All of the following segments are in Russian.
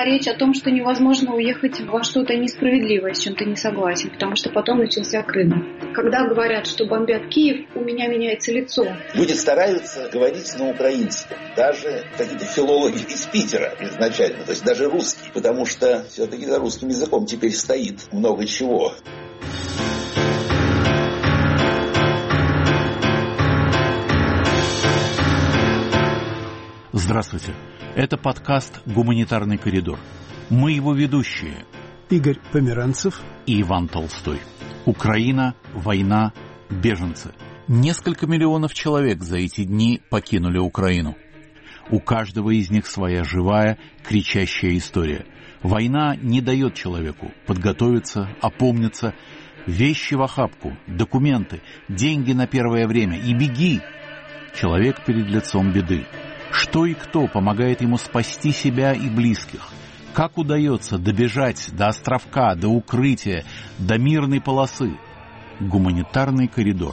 речь о том, что невозможно уехать во что-то несправедливое, с чем ты не согласен, потому что потом начался Крым. Когда говорят, что бомбят Киев, у меня меняется лицо. Люди стараются говорить на украинском, даже какие-то филологи из Питера изначально, то есть даже русские, потому что все-таки за русским языком теперь стоит много чего. Здравствуйте. Это подкаст «Гуманитарный коридор». Мы его ведущие. Игорь Померанцев и Иван Толстой. Украина, война, беженцы. Несколько миллионов человек за эти дни покинули Украину. У каждого из них своя живая, кричащая история. Война не дает человеку подготовиться, опомниться. Вещи в охапку, документы, деньги на первое время и беги. Человек перед лицом беды. Что и кто помогает ему спасти себя и близких? Как удается добежать до островка, до укрытия, до мирной полосы? Гуманитарный коридор.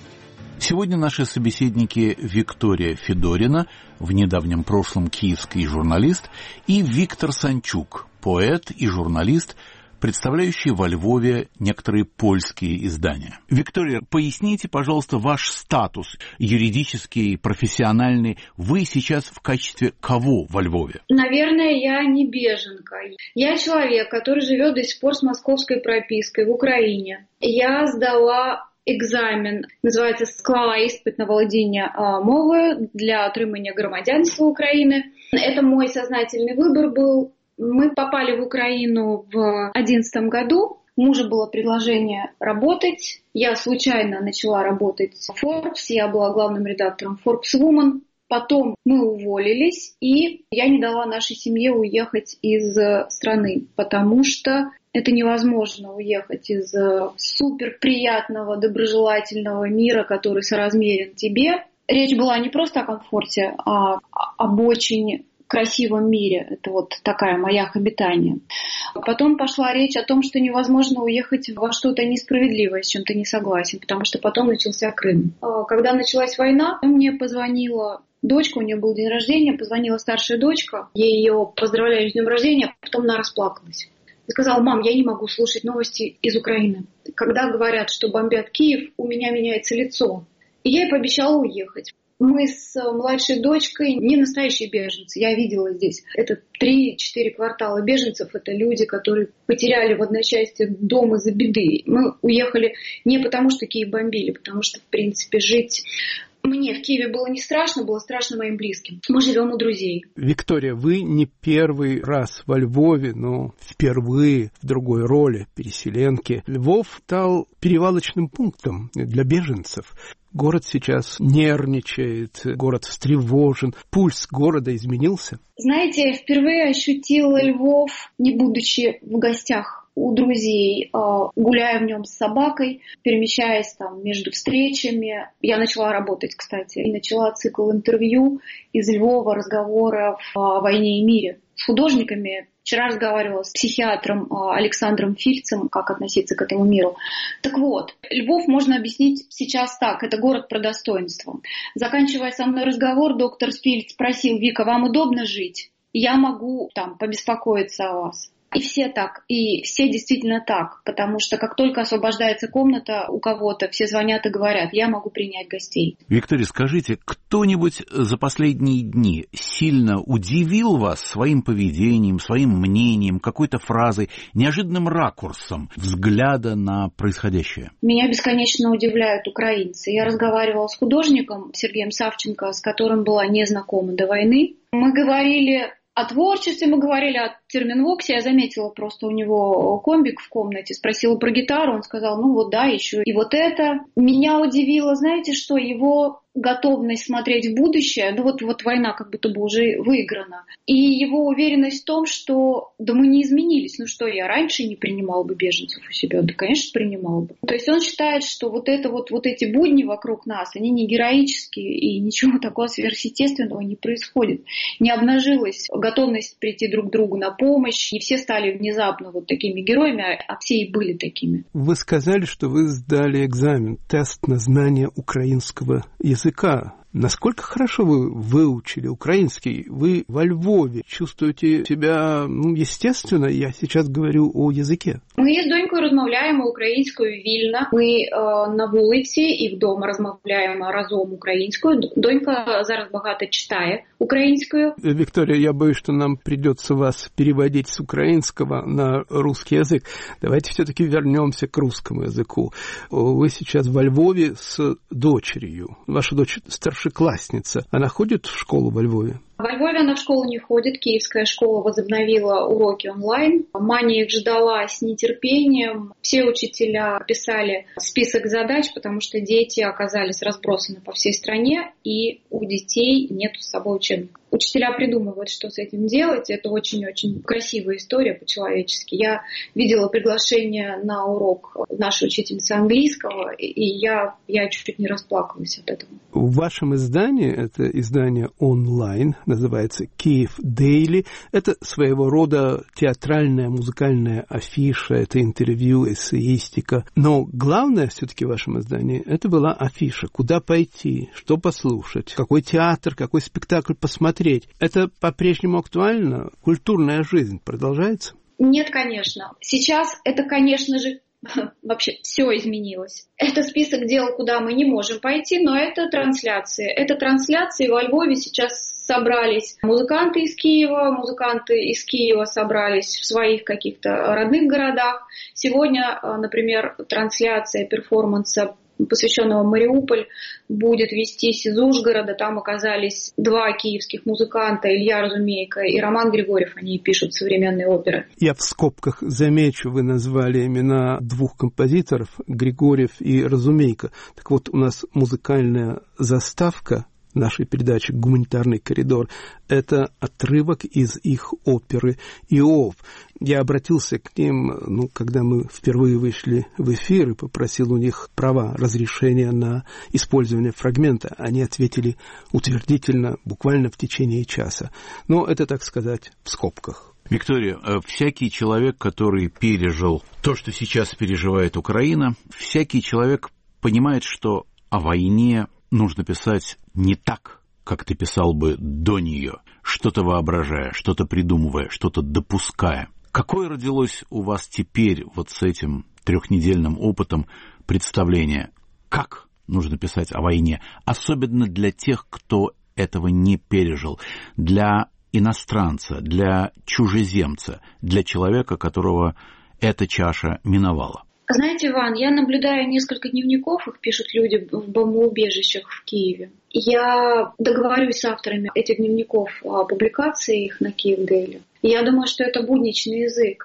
Сегодня наши собеседники Виктория Федорина, в недавнем прошлом киевский журналист, и Виктор Санчук, поэт и журналист, представляющий во Львове некоторые польские издания. Виктория, поясните, пожалуйста, ваш статус юридический, профессиональный. Вы сейчас в качестве кого во Львове? Наверное, я не беженка. Я человек, который живет до сих пор с московской пропиской в Украине. Я сдала экзамен, называется «Склала іспит на володіння мовою для отримання громадянства України». Это мой сознательный выбор был. Мы попали в Украину в 2011 году. У мужа было предложение работать. Я случайно начала работать в Forbes. Я была главным редактором Forbes Woman. Потом мы уволились, и я не дала нашей семье уехать из страны, потому что это невозможно уехать из суперприятного, доброжелательного мира, который соразмерен тебе. Речь была не просто о комфорте, а об очень красивом мире. Это вот такая моя обитание. Потом пошла речь о том, что невозможно уехать во что-то несправедливое, с чем ты не согласен, потому что потом начался Крым. Когда началась война, мне позвонила дочка, у нее был день рождения, позвонила старшая дочка, я ее поздравляю с днем рождения, а потом она расплакалась. И сказала: мам, я не могу слушать новости из Украины. Когда говорят, что бомбят Киев, у меня меняется лицо. И я ей пообещала уехать. Мы с младшей дочкой не настоящие беженцы. Я видела здесь. Это 3-4 квартала беженцев. Это люди, которые потеряли в одночасье дом из-за беды. Мы уехали не потому, что Киев бомбили, потому что, в принципе, жить мне в Киеве было не страшно, было страшно моим близким. Мы живем у друзей. Виктория, вы не первый раз во Львове, но впервые в другой роли, переселенки. Львов стал перевалочным пунктом для беженцев. Город сейчас нервничает, город встревожен. Пульс города изменился? Знаете, впервые ощутила Львов, не будучи в гостях у друзей, гуляя в нем с собакой, перемещаясь там между встречами. Я начала работать, кстати, и начала цикл интервью из Львова, разговоров о войне и мире с художниками. Вчера разговаривала с психиатром Александром Фильцем, как относиться к этому миру. Так вот, Львов можно объяснить сейчас так. Это город про достоинство. Заканчивая со мной разговор, доктор Фильц спросил: Вика, вам удобно жить? Я могу там побеспокоиться о вас. И все так, и все действительно так, потому что как только освобождается комната у кого-то, все звонят и говорят: я могу принять гостей. Виктория, скажите, кто-нибудь за последние дни сильно удивил вас своим поведением, своим мнением, какой-то фразой, неожиданным ракурсом взгляда на происходящее? Меня бесконечно удивляют украинцы. Я разговаривала с художником Сергеем Савченко, с которым была не знакома до войны. Мы говорили о творчестве, мы говорили о терминвоксе. Я заметила просто у него комбик в комнате, спросила про гитару, он сказал: ну вот да, еще и вот это. Меня удивило, знаете что, его готовность смотреть в будущее, ну вот война как будто бы уже выиграна, и его уверенность в том, что да мы не изменились, ну что, я раньше не принимала бы беженцев у себя, да, конечно, принимала бы. То есть он считает, что вот эти будни вокруг нас, они не героические, и ничего такого сверхъестественного не происходит. Не обнажилась готовность прийти друг к другу на помощь, не все стали внезапно вот такими героями, а все и были такими. Вы сказали, что вы сдали экзамен, тест на знание украинского языка. Насколько хорошо вы выучили украинский? Вы во Львове чувствуете себя, естественно, я сейчас говорю о языке. Ми з донькою розмовляємо українською вільно. Ми на вулиці і вдома розмовляємо разом українською. Донька зараз багато читає українською. Виктория, я боюсь, что нам придется вас переводить с украинского на русский язык. Давайте все-таки вернемся к русскому языку. Вы сейчас во Львове с дочерью. Ваша дочь старшеклассница. Она ходит в школу во Львове? Во Львове она в школу не ходит. Киевская школа возобновила уроки онлайн. Маня их ждала с нетерпением. Все учителя писали список задач, потому что дети оказались разбросаны по всей стране, и у детей нет с собой учебников. Учителя придумывают, что с этим делать. Это очень-очень красивая история по-человечески. Я видела приглашение на урок нашей учительницы английского, и я чуть-чуть не расплакалась от этого. В вашем издании, это издание онлайн, называется «Киев Дейли». Это своего рода театральная, музыкальная афиша, это интервью, эссеистика. Но главное все-таки в вашем издании это была афиша. Куда пойти, что послушать, какой театр, какой спектакль посмотреть. Это по-прежнему актуально? Культурная жизнь продолжается? Нет, конечно. Сейчас это, конечно же, вообще все изменилось. Это список дел, куда мы не можем пойти, но это трансляции. Это трансляции. Во Львове сейчас собрались музыканты из Киева собрались в своих каких-то родных городах. Сегодня, например, трансляция перформанса, посвященного Мариуполь, будет вестись из Ужгорода. Там оказались два киевских музыканта, Илья Разумейко и Роман Григорьев. Они пишут современные оперы. Я в скобках замечу, вы назвали имена двух композиторов, Григорьев и Разумейко. Так вот, у нас музыкальная заставка нашей передачи «Гуманитарный коридор» — это отрывок из их оперы «Иов». Я обратился к ним, когда мы впервые вышли в эфир, и попросил у них права, разрешения на использование фрагмента. Они ответили утвердительно, буквально в течение часа. Но это, так сказать, в скобках. Виктория, всякий человек, который пережил то, что сейчас переживает Украина, всякий человек понимает, что о войне нужно писать не так, как ты писал бы до нее, что-то воображая, что-то придумывая, что-то допуская. Какое родилось у вас теперь вот с этим трехнедельным опытом представление, как нужно писать о войне, особенно для тех, кто этого не пережил, для иностранца, для чужеземца, для человека, которого эта чаша миновала? Знаете, Иван, я наблюдаю несколько дневников, их пишут люди в бомбоубежищах в Киеве. Я договорюсь с авторами этих дневников о публикации их на Киев Дейли. Я думаю, что это будничный язык.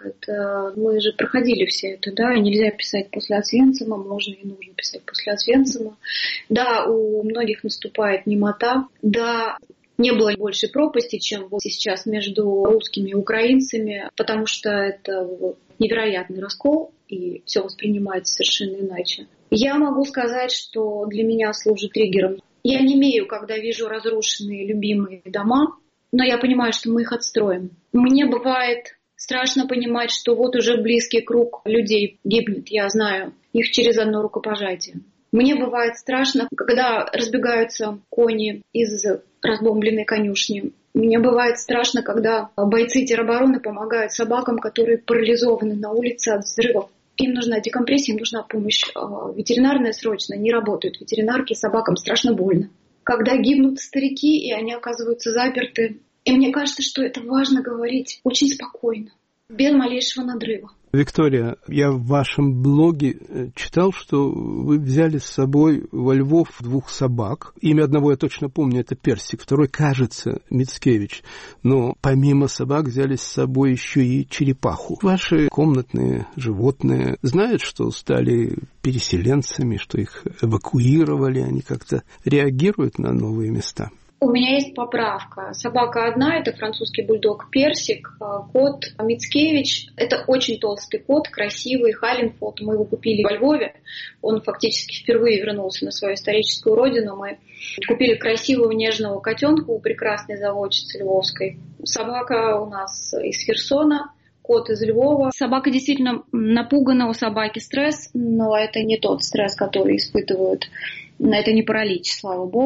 Мы же проходили все это, да, нельзя писать после Освенцима, можно и нужно писать после Освенцима. Да, у многих наступает немота, да, не было большей пропасти, чем вот сейчас между русскими и украинцами, потому что это невероятный раскол, и все воспринимается совершенно иначе. Я могу сказать, что для меня служит триггером. Я немею, когда вижу разрушенные любимые дома, но я понимаю, что мы их отстроим. Мне бывает страшно понимать, что вот уже близкий круг людей гибнет, я знаю, их через одно рукопожатие. Мне бывает страшно, когда разбегаются кони из разбомбленной конюшни. Мне бывает страшно, когда бойцы теробороны помогают собакам, которые парализованы на улице от взрывов. Им нужна декомпрессия, им нужна помощь ветеринарная срочно. Не работают ветеринарки, собакам страшно больно. Когда гибнут старики, и они оказываются заперты. И мне кажется, что это важно говорить очень спокойно, без малейшего надрыва. Виктория, я в вашем блоге читал, что вы взяли с собой во Львов двух собак. Имя одного я точно помню, это Персик, второй, кажется, Мицкевич. Но помимо собак взяли с собой еще и черепаху. Ваши комнатные животные знают, что стали переселенцами, что их эвакуировали, они как-то реагируют на новые места? У меня есть поправка. Собака одна, это французский бульдог Персик, кот Мицкевич. Это очень толстый кот, красивый, Халленфолд. Мы его купили во Львове. Он фактически впервые вернулся на свою историческую родину. Мы купили красивого нежного котенка у прекрасной заводчицы львовской. Собака у нас из Херсона, кот из Львова. Собака действительно напугана, у собаки стресс, но это не тот стресс, который испытывают. Это не паралич, слава богу.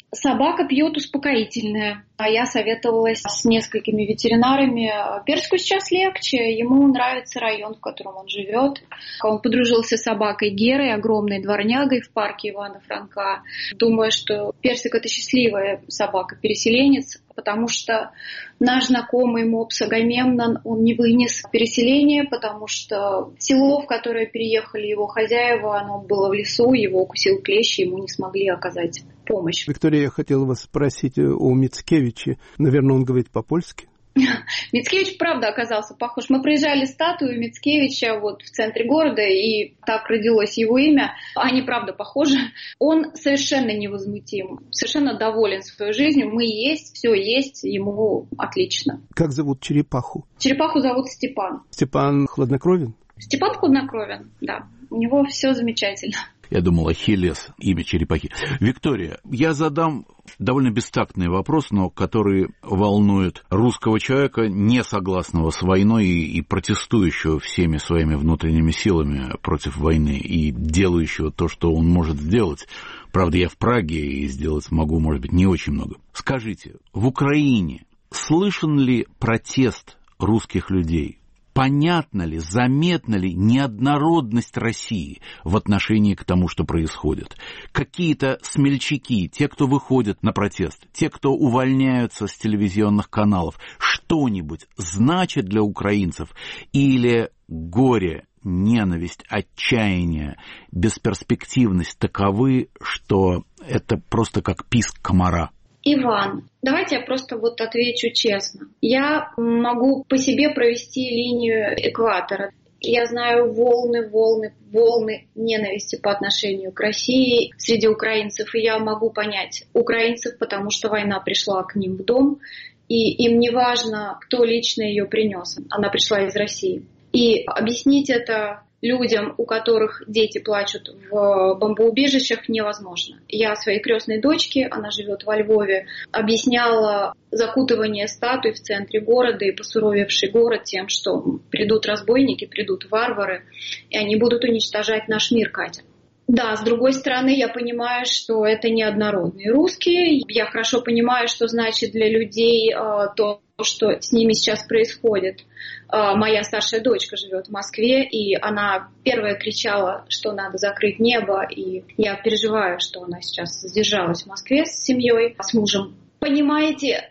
Собака пьет успокоительное. А я советовалась с несколькими ветеринарами. Персику сейчас легче. Ему нравится район, в котором он живет. Он подружился с собакой Герой, огромной дворнягой в парке Ивана Франка. Думаю, что Персик — это счастливая собака-переселенец, потому что наш знакомый мопс Агамемнон, он не вынес переселения, потому что село, в которое переехали его хозяева, оно было в лесу, его укусил клещ, и ему не смогли оказать помощь. Виктория, я хотела вас спросить о Мицкевиче. Наверное, он говорит по-польски? Мицкевич, правда, оказался похож. Мы проезжали статую Мицкевича вот в центре города, и так родилось его имя. Они, правда, похожи. Он совершенно невозмутим, совершенно доволен своей жизнью. Мы есть, все есть, ему отлично. Как зовут черепаху? Черепаху зовут Степан. Степан хладнокровен? Степан хладнокровен, да. У него все замечательно. Я думал, Ахиллес, имя черепахи. Виктория, я задам довольно бестактный вопрос, но который волнует русского человека, не согласного с войной и протестующего всеми своими внутренними силами против войны и делающего то, что он может сделать. Правда, я в Праге и сделать могу, может быть, не очень много. Скажите, в Украине слышен ли протест русских людей? Понятна ли, заметна ли неоднородность России в отношении к тому, что происходит? Какие-то смельчаки, те, кто выходят на протест, те, кто увольняются с телевизионных каналов, что-нибудь значит для украинцев? Или горе, ненависть, отчаяние, бесперспективность таковы, что это просто как писк комара? Иван, давайте я просто вот отвечу честно. Я могу по себе провести линию экватора. Я знаю волны ненависти по отношению к России среди украинцев. И я могу понять украинцев, потому что война пришла к ним в дом. И им не важно, кто лично ее принес. Она пришла из России. И объяснить это людям, у которых дети плачут в бомбоубежищах, невозможно. Я своей крестной дочке, она живет во Львове, объясняла закутывание статуй в центре города и посуровевший город тем, что придут разбойники, придут варвары, и они будут уничтожать наш мир, Катя. Да, с другой стороны, я понимаю, что это неоднородные русские. Я хорошо понимаю, что значит для людей то, что с ними сейчас происходит. Моя старшая дочка живет в Москве, и она первая кричала, что надо закрыть небо, и я переживаю, что она сейчас задержалась в Москве с семьей, с мужем. Понимаете,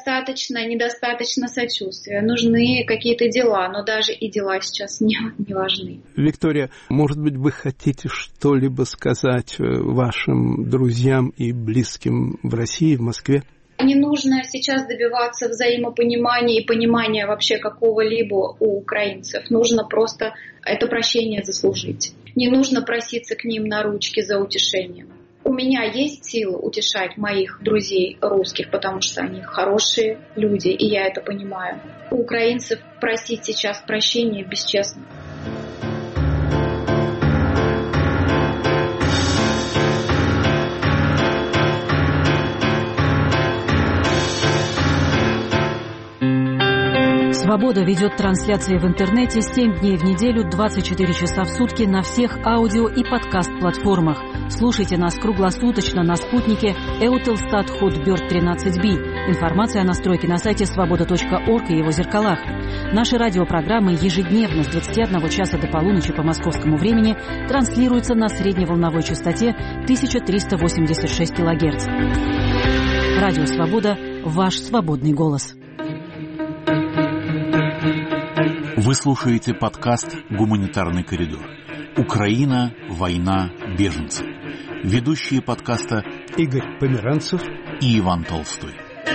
недостаточно сочувствия, нужны какие-то дела, но даже и дела сейчас не важны. Виктория, может быть, вы хотите что-либо сказать вашим друзьям и близким в России, в Москве? Не нужно сейчас добиваться взаимопонимания и понимания вообще какого-либо у украинцев. Нужно просто это прощение заслужить. Не нужно проситься к ним на ручки за утешением. У меня есть сила утешать моих друзей русских, потому что они хорошие люди, и я это понимаю. У украинцев просить сейчас прощения бесчестно. «Свобода» ведет трансляции в интернете 7 дней в неделю, 24 часа в сутки на всех аудио и подкаст-платформах. Слушайте нас круглосуточно на спутнике Eutelstat Hotbird 13B. Информация о настройке на сайте svoboda.org и его зеркалах. Наши радиопрограммы ежедневно с 21 часа до полуночи по московскому времени транслируются на средневолновой частоте 1386 кГц. Радио «Свобода» – ваш свободный голос. Вы слушаете подкаст «Гуманитарный коридор». Украина, война, беженцы. Ведущие подкаста Игорь Померанцев и Иван Толстой.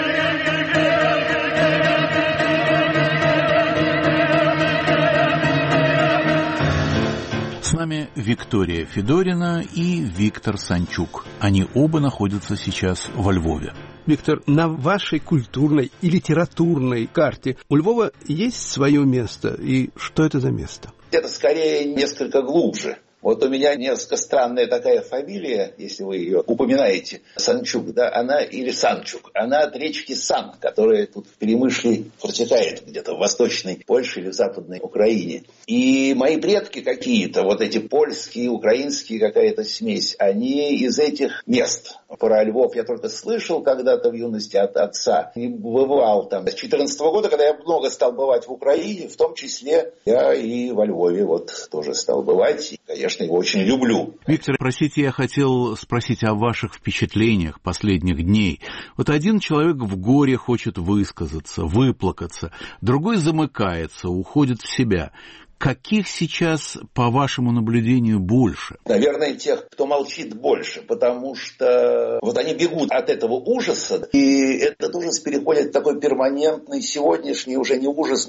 С нами Виктория Федорина и Виктор Санчук. Они оба находятся сейчас во Львове. Виктор, на вашей культурной и литературной карте у Львова есть свое место? И что это за место? Это скорее несколько глубже. Вот у меня несколько странная такая фамилия, если вы ее упоминаете, Санчук, да, она или Санчук, она от речки Сан, которая тут в Перемышле протекает где-то в восточной Польше или в западной Украине. И мои предки какие-то, вот эти польские, украинские, какая-то смесь, они из этих мест. Про Львов я только слышал когда-то в юности от отца. Не бывал там. С 2014 года, когда я много стал бывать в Украине, в том числе я и во Львове вот тоже стал бывать. И, конечно, его очень люблю. Виктор, простите, я хотел спросить о ваших впечатлениях последних дней. Вот один человек в горе хочет высказаться, выплакаться, другой замыкается, уходит в себя. Каких сейчас, по вашему наблюдению, больше? Наверное, тех, кто молчит, больше, потому что вот они бегут от этого ужаса, и этот ужас переходит в такой перманентный, сегодняшний уже не ужас,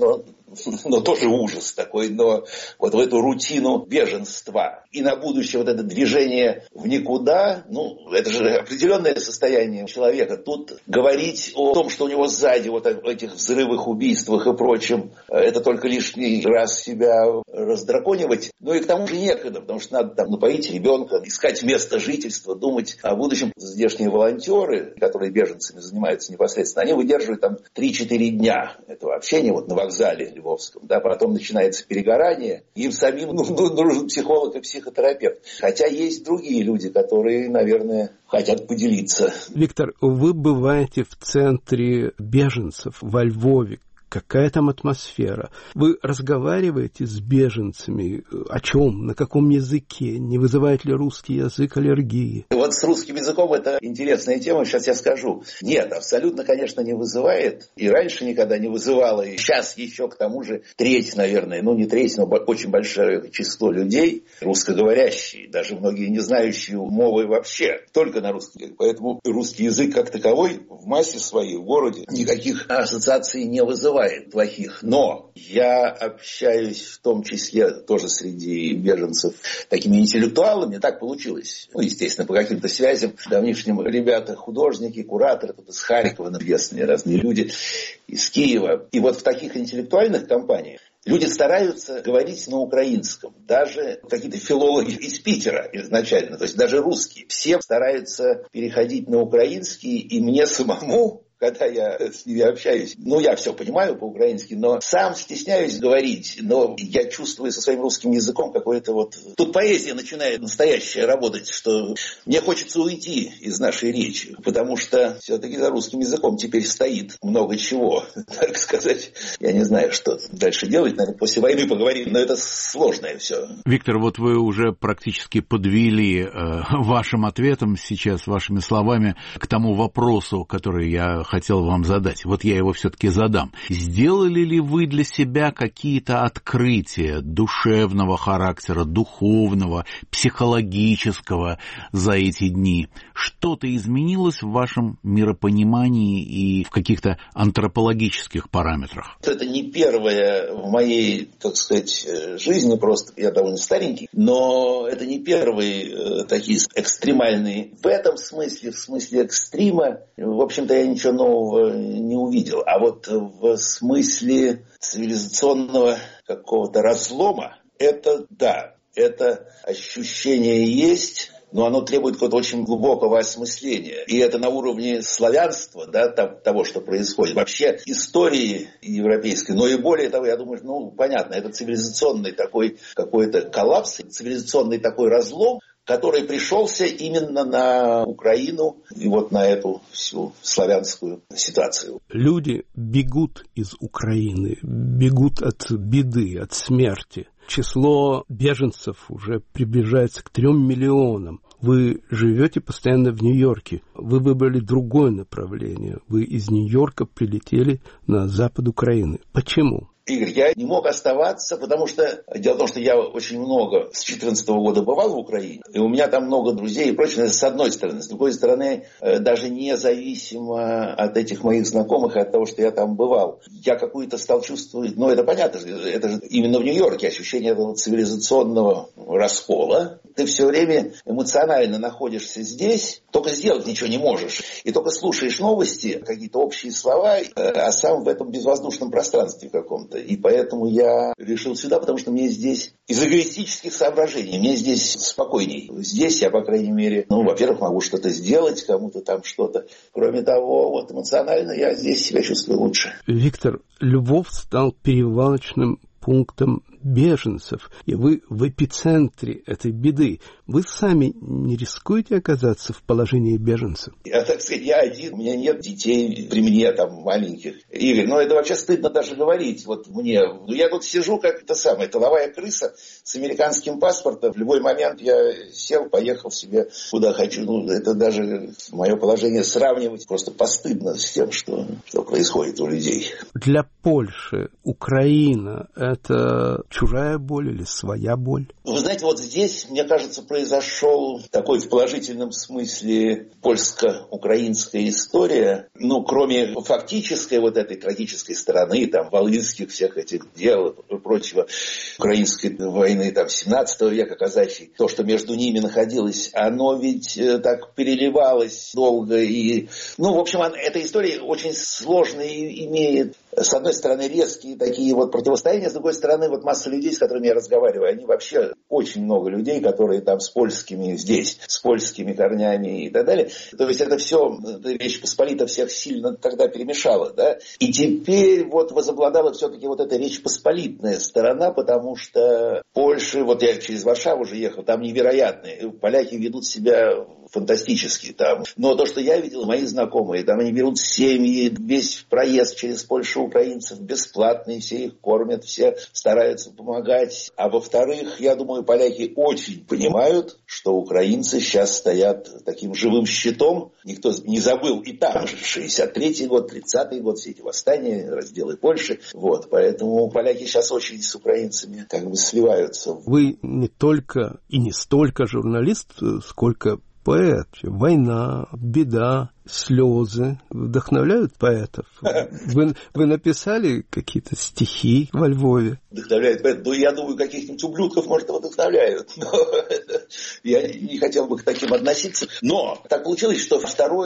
но тоже ужас такой, но вот в эту рутину беженства. И на будущее вот это движение в никуда, это же определенное состояние человека. Тут говорить о том, что у него сзади вот этих взрывах, убийствах и прочем, это только лишний раз себя раздраконивать. И к тому же некогда, потому что надо там напоить ребенка, искать место жительства, думать о будущем. Здешние волонтеры, которые беженцами занимаются непосредственно, они выдерживают там 3-4 дня этого общения вот на вокзале львовском. Да, потом начинается перегорание. Им самим нужен психолог и психотерапевт. Хотя есть другие люди, которые, наверное, хотят поделиться. Виктор, вы бываете в центре беженцев во Львове. Какая там атмосфера? Вы разговариваете с беженцами? О чем? На каком языке? Не вызывает ли русский язык аллергии? Вот с русским языком это интересная тема, сейчас я скажу. Нет, абсолютно, конечно, не вызывает. И раньше никогда не вызывало. И сейчас еще к тому же треть, наверное, не треть, но очень большое число людей русскоговорящие, даже многие не знающие мовы вообще, только на русском. Поэтому русский язык как таковой в массе своей в городе никаких ассоциаций не вызывает плохих. Но я общаюсь в том числе тоже среди беженцев такими интеллектуалами. Так получилось. Естественно, по каким-то связям давнишним ребята, художники, кураторы тут из Харькова, известные разные люди из Киева. И вот в таких интеллектуальных компаниях люди стараются говорить на украинском. Даже какие-то филологи из Питера изначально, то есть даже русские. Все стараются переходить на украинский, и мне самому, когда я с ними общаюсь, я все понимаю по-украински, но сам стесняюсь говорить, но я чувствую со своим русским языком какое-то вот... Тут поэзия начинает настоящая работать, что мне хочется уйти из нашей речи, потому что все-таки за русским языком теперь стоит много чего, так сказать. Я не знаю, что дальше делать, наверное, после войны поговорим, но это сложное все. Виктор, вот вы уже практически подвели вашим ответом сейчас, вашими словами, к тому вопросу, который я хотел вам задать. Вот я его все-таки задам. Сделали ли вы для себя какие-то открытия душевного характера, духовного, психологического за эти дни? Что-то изменилось в вашем миропонимании и в каких-то антропологических параметрах? Это не первое в моей, так сказать, жизни, просто я довольно старенький, но это не первые такие экстремальные. В этом смысле, в смысле экстрима, в общем-то, я ничего нового не увидел. А вот в смысле цивилизационного какого-то разлома, это да, это ощущение есть, но оно требует какого-то очень глубокого осмысления. И это на уровне славянства, да, того, что происходит. Вообще истории европейской, но и более того, я думаю, понятно, это цивилизационный такой какой-то коллапс, цивилизационный такой разлом, который пришелся именно на Украину и вот на эту всю славянскую ситуацию. Люди бегут из Украины, бегут от беды, от смерти. Число беженцев уже приближается к 3 миллионам. Вы живете постоянно в Нью-Йорке. Вы выбрали другое направление. Вы из Нью-Йорка прилетели на запад Украины. Почему? Игорь, я не мог оставаться, потому что дело в том, что я очень много с 2014 года бывал в Украине, и у меня там много друзей и прочее, с одной стороны. С другой стороны, даже независимо от этих моих знакомых и от того, что я там бывал, я какую-то стал чувствовать, это понятно, это же именно в Нью-Йорке ощущение этого цивилизационного раскола. Ты все время эмоционально находишься здесь, только сделать ничего не можешь. И только слушаешь новости, какие-то общие слова, а сам в этом безвоздушном пространстве каком-то. это. И поэтому я решил сюда, потому что мне здесь из эгоистических соображений, мне здесь спокойней. Здесь я, по крайней мере, во-первых, могу что-то сделать, кому-то там что-то. Кроме того, эмоционально я здесь себя чувствую лучше. Виктор, Львов стал перевалочным пунктом беженцев, и вы в эпицентре этой беды. Вы сами не рискуете оказаться в положении беженца? Я, так сказать, я один, у меня нет детей при мне там маленьких. Игорь, это вообще стыдно даже говорить. Мне, я тут сижу как тыловая крыса с американским паспортом. В любой момент я сел, поехал себе куда хочу. Это даже мое положение сравнивать просто постыдно с тем, что происходит у людей. Для Польши Украина – это чужая боль или своя боль? Вы знаете, здесь, мне кажется, произошел такой в положительном смысле польско-украинская история. Кроме фактической этой трагической стороны, волынских всех этих дел и прочего, украинской войны 17 века казачьей, то, что между ними находилось, оно ведь так переливалось долго. И, в общем, эта история очень сложная и имеет, с одной стороны, резкие такие противостояния, с другой стороны, масса людей, с которыми я разговариваю, они вообще очень много людей, которые там с польскими корнями и так далее. То есть это все, Речь Посполита всех сильно тогда перемешала, да? И теперь возобладала все-таки эта Речь Посполитная сторона, потому что Польша, я через Варшаву уже ехал, там невероятные. Поляки ведут себя фантастически там. Но то, что я видел, мои знакомые, там они берут семьи, весь проезд через Польшу украинцев бесплатный, все их кормят, все стараются помогать. А во-вторых, я думаю, поляки очень понимают, что украинцы сейчас стоят таким живым щитом. Никто не забыл и там же 63-й год, 30-й год, все эти восстания, разделы Польши. Поэтому поляки сейчас очень с украинцами сливаются. Вы не только и не столько журналист, сколько поэт. Война, беда, слезы вдохновляют поэтов. Вы написали какие-то стихи во Львове? Вдохновляют поэтов. Я думаю, каких-нибудь ублюдков, может, вдохновляют. Но я не хотел бы к таким относиться. Но так получилось, что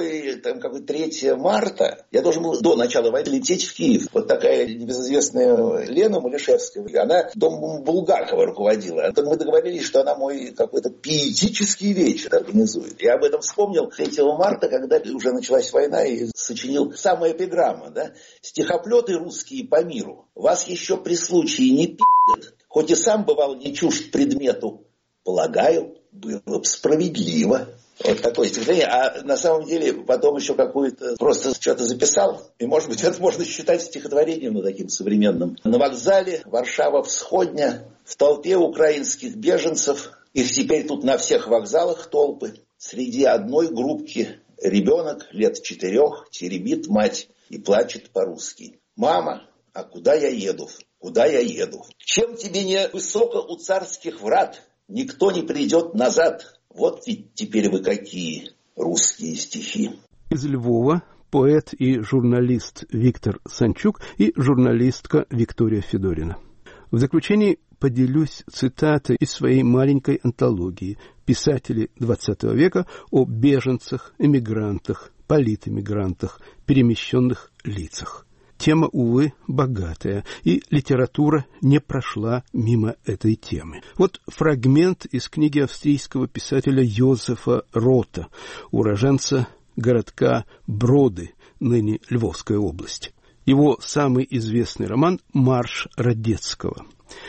3 марта я должен был до начала войны лететь в Киев. Такая небезызвестная Лена Малишевская, она домом Булгакова руководила. Мы договорились, что она мой какой-то пиетический вечер организует. Я об этом вспомнил 3 марта, когда уже началась война, и сочинил самая эпиграмма, да? Стихоплеты русские по миру вас еще при случае не пи***ят, хоть и сам бывал не чужд предмету, полагаю, было бы справедливо. Такое стихотворение. А на самом деле потом еще какую-то просто что-то записал. И, может быть, это можно считать стихотворением, таким современным. На вокзале Варшава Всходня, в толпе украинских беженцев, их теперь тут на всех вокзалах толпы, среди одной группки ребенок лет 4 теребит мать и плачет по-русски. «Мама, а куда я еду? Куда я еду? Чем тебе не высоко у царских врат? Никто не придет назад. Вот ведь теперь вы какие русские стихи». Из Львова поэт и журналист Виктор Санчук и журналистка Виктория Федорина. В заключении поделюсь цитатой из своей маленькой антологии «Писатели XX века» о беженцах, эмигрантах, политэмигрантах, перемещенных лицах. Тема, увы, богатая, и литература не прошла мимо этой темы. Фрагмент из книги австрийского писателя Йозефа Рота, уроженца городка Броды, ныне Львовская область. Его самый известный роман «Марш Радецкого».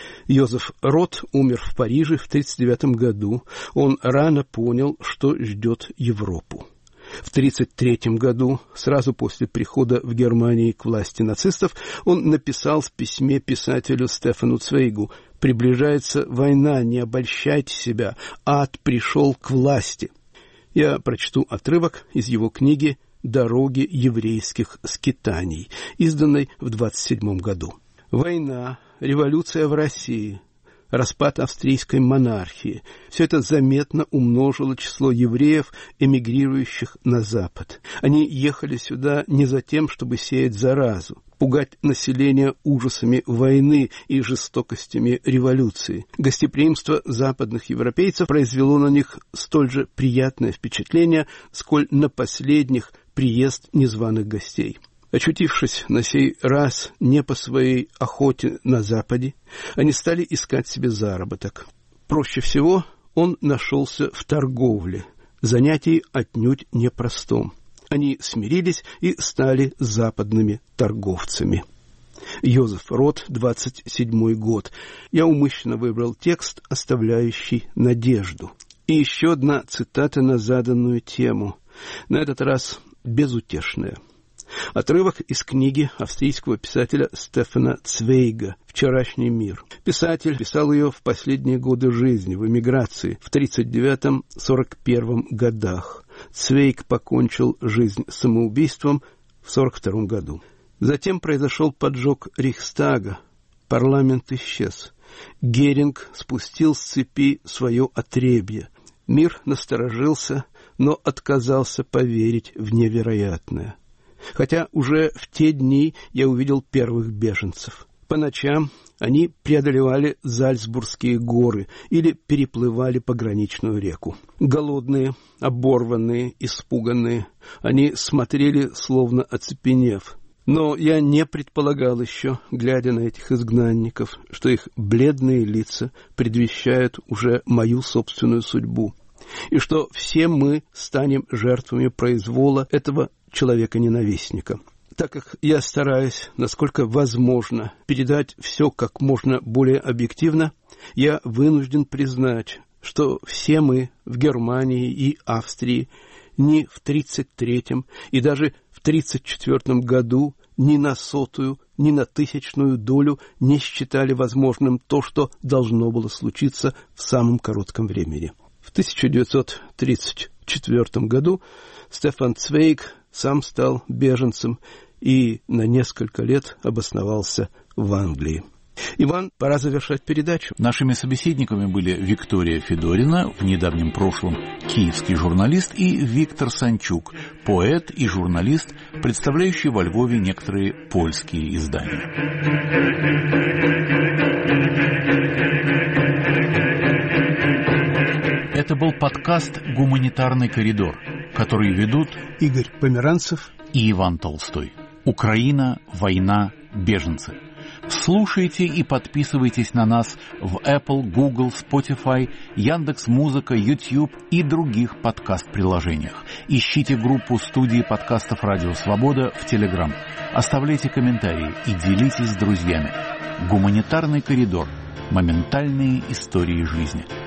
Йозеф Рот умер в Париже в 1939 году. Он рано понял, что ждет Европу. В 1933 году, сразу после прихода в Германии к власти нацистов, он написал в письме писателю Стефану Цвейгу: «Приближается война, не обольщайте себя, ад пришел к власти». Я прочту отрывок из его книги «Дороги еврейских скитаний», изданной в 1927 году. Война, революция в России, распад австрийской монархии – все это заметно умножило число евреев, эмигрирующих на Запад. Они ехали сюда не за тем, чтобы сеять заразу, пугать население ужасами войны и жестокостями революции. Гостеприимство западных европейцев произвело на них столь же приятное впечатление, сколь на последних приезд незваных гостей. Очутившись на сей раз не по своей охоте на Западе, они стали искать себе заработок. Проще всего он нашелся в торговле, занятии отнюдь непростом. Они смирились и стали западными торговцами. Йозеф Рот, 27-й год. Я умышленно выбрал текст, оставляющий надежду. И еще одна цитата на заданную тему, на этот раз безутешная. Отрывок из книги австрийского писателя Стефана Цвейга «Вчерашний мир». Писатель писал ее в последние годы жизни, в эмиграции, в 1939-1941 годах. Цвейг покончил жизнь самоубийством в 1942 году. Затем произошел поджог Рейхстага, парламент исчез. Геринг спустил с цепи свое отребье. Мир насторожился, но отказался поверить в невероятное. Хотя уже в те дни я увидел первых беженцев. По ночам они преодолевали Зальцбургские горы или переплывали пограничную реку. Голодные, оборванные, испуганные, они смотрели, словно оцепенев. Но я не предполагал еще, глядя на этих изгнанников, что их бледные лица предвещают уже мою собственную судьбу, и что все мы станем жертвами произвола этого человека-ненавистника. Так как я стараюсь, насколько возможно, передать все как можно более объективно, я вынужден признать, что все мы в Германии и Австрии ни в 1933 и даже в 1934 году ни на 100-ю, ни на 1000-ю долю не считали возможным то, что должно было случиться в самом коротком времени. В 1934 году Стефан Цвейг сам стал беженцем и на несколько лет обосновался в Англии. Иван, пора завершать передачу. Нашими собеседниками были Виктория Федорина, в недавнем прошлом киевский журналист, и Виктор Санчук, поэт и журналист, представляющий во Львове некоторые польские издания. Это был подкаст «Гуманитарный коридор», который ведут Игорь Померанцев и Иван Толстой. Украина, война, беженцы. Слушайте и подписывайтесь на нас в Apple, Google, Spotify, Яндекс.Музыка, YouTube и других подкаст-приложениях. Ищите группу студии подкастов «Радио Свобода» в Telegram. Оставляйте комментарии и делитесь с друзьями. Гуманитарный коридор. Моментальные истории жизни.